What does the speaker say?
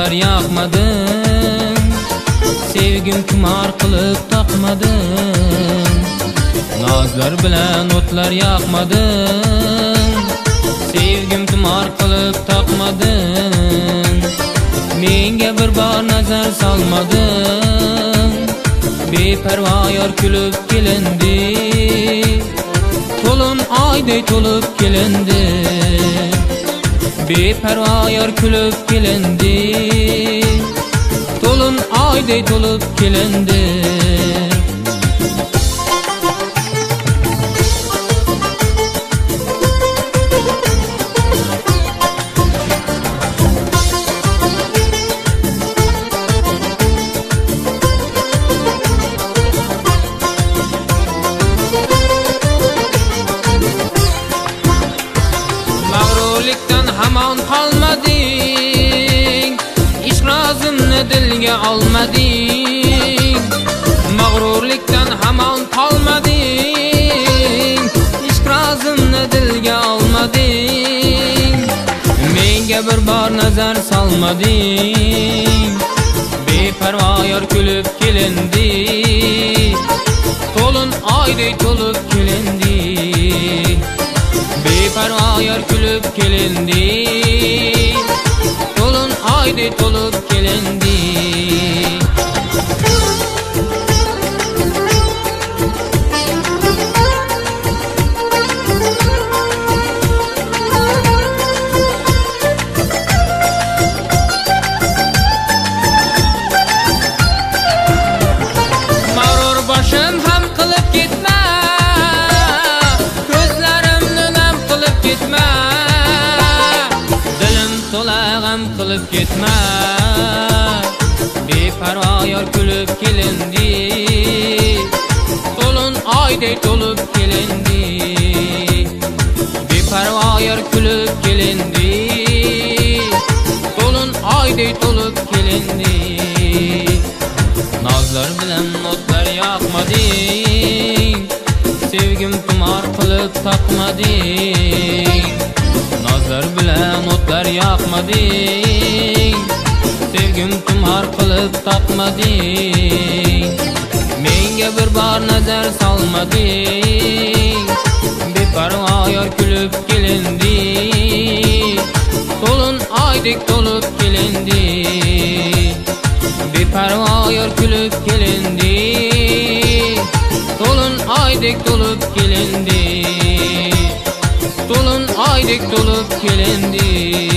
o'tlar yoqmadim, sevgim tumor qilib taqmadim. Nozlar bilan o'tlar yoqmadim, sevgim tumor qilib taqmadim. Menga bir bor nazar solmadim, beparvo yor kulib kelindi, to'lin oyday to'lib kelindi. Beparvo yor kulib kelindi, to'lin oyday to'lib kelindi. Mag'rurlikdan hamon qolmading, ishq rozimni dilga olmading. Mag'rurlikdan hamon qolmading, ishq rozimni dilga olmading. Menga bir bor nazar solmading, beparvo yor kulib kelindi, to'lin oyday to'lib kelindi. Beparvo yor kulib kelindi, to'lin oyday to'lib kelindi. Mag'rur boshim ham qilib ketma, dilim to'la g'am qilib ketma. Beparvo yor kulib kelindi, to'lin oyday to'lib kelindi. Beparvo yor kulib kelindi, to'lin oyday to'lib kelindi. Nozlar bilan o'tlar yoqmading, sevgim tumor qilib taqmading. Nozlar bilan o'tlar yoqmading, sevgim tumor qilib taqmading. Menga bir bor nazar solmading, beparvo yor kulib kelindi, to'lin oydek to'lib kelindi. Beparvo yor kulib kelindi, to'lin oydek to'lib kelindi, to'lin oydek to'lib kelindi.